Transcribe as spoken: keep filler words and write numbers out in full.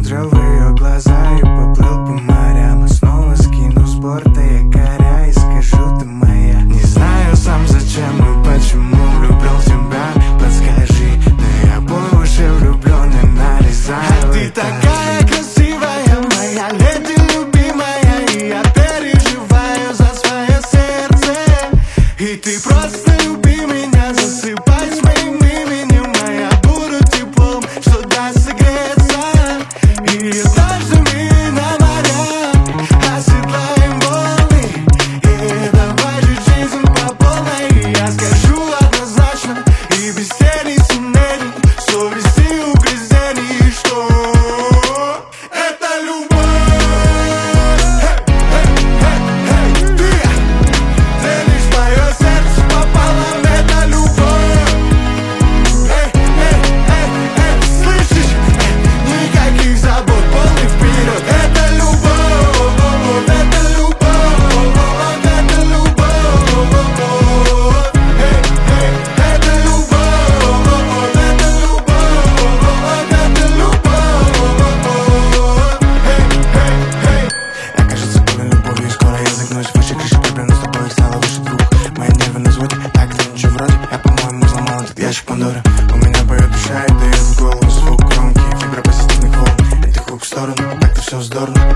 посмотрел в ее глаза и поплыл по морям. И снова скину с борта якоря и скажу: ты моя. Не знаю сам зачем и почему влюблен в тебя, подскажи. Но я по уши влюблен и нарезаю. А ты такая красивая, моя леди любимая, и я переживаю за свое сердце. И ты просто люби меня, засыпай с моим именем, а я буду теплом, что даст согреться. И однажды мы на морях оседлаем волны, и давай жить жизнь по полной. И я скажу однозначно и без тени сомнений, совести угрызений, что это любовь. Ящик Пандоры, у меня поет душа и дает в голову звук громкий, вибропозитивных волн. И ты хук в сторону, так-то все здорово.